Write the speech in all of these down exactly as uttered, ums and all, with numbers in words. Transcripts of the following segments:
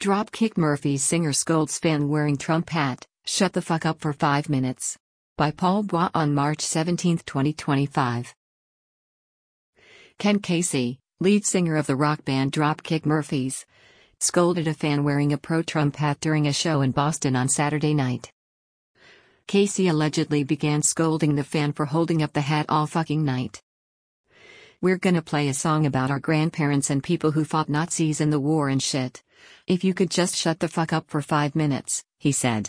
Dropkick Murphys singer scolds fan wearing Trump hat, "Shut the fuck up for five minutes." By Paul Bois on March seventeenth, twenty twenty-five. Ken Casey, lead singer of the rock band Dropkick Murphys, scolded a fan wearing a pro-Trump hat during a show in Boston on Saturday night. Casey allegedly began scolding the fan for holding up the hat all fucking night. "We're gonna play a song about our grandparents and people who fought Nazis in the war and shit. If you could just shut the fuck up for five minutes, he said.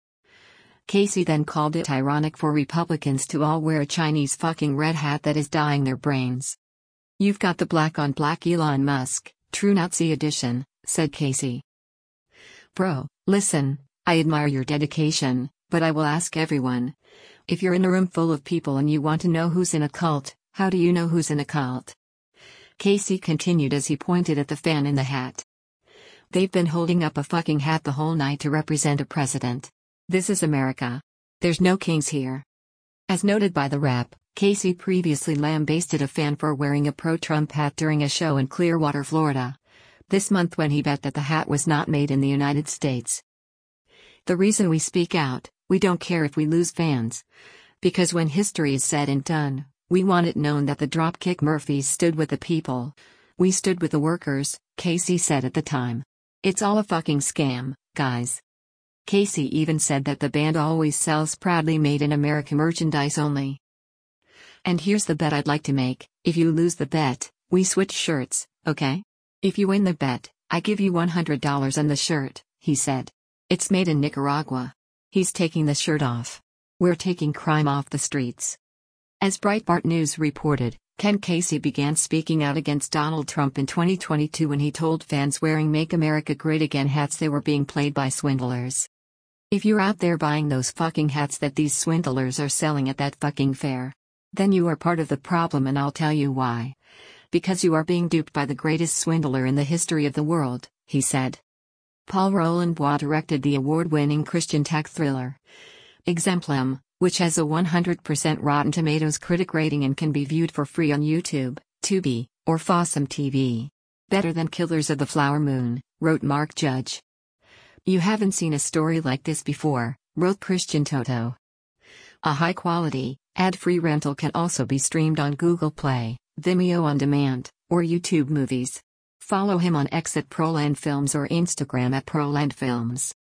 Casey then called it ironic for Republicans to all wear a Chinese fucking red hat that is dyeing their brains. "You've got the black on black Elon Musk, true Nazi edition," said Casey. "Bro, listen, I admire your dedication, but I will ask everyone. If you're in a room full of people and you want to know who's in a cult, how do you know who's in a cult?" Casey continued as he pointed at the fan in the hat. "They've been holding up a fucking hat the whole night to represent a president. This is America. There's no kings here." As noted by the Rap, Casey previously lambasted a fan for wearing a pro-Trump hat during a show in Clearwater, Florida, this month when he bet that the hat was not made in the United States. "The reason we speak out, we don't care if we lose fans. Because when history is said and done, we want it known that the Dropkick Murphys stood with the people. We stood with the workers," Casey said at the time. "It's all a fucking scam, guys." Casey even said that the band always sells proudly made in America merchandise only. "And here's the bet I'd like to make: if you lose the bet, we switch shirts, okay? If you win the bet, I give you one hundred dollars on the shirt," he said. "It's made in Nicaragua." He's taking the shirt off. "We're taking crime off the streets." As Breitbart News reported, Ken Casey began speaking out against Donald Trump in twenty twenty-two when he told fans wearing "Make America Great Again" hats they were being played by swindlers. "If you're out there buying those fucking hats that these swindlers are selling at that fucking fair, then you are part of the problem, and I'll tell you why. Because you are being duped by the greatest swindler in the history of the world," he said. Paul Roland Bois directed the award-winning Christian tech thriller Exemplum, which has a one hundred percent Rotten Tomatoes critic rating and can be viewed for free on YouTube, Tubi, or Fossum T V. "Better than Killers of the Flower Moon," wrote Mark Judge. "You haven't seen a story like this before," wrote Christian Toto. A high-quality, ad-free rental can also be streamed on Google Play, Vimeo On Demand, or YouTube Movies. Follow him on X at Proland Films or Instagram at Proland Films.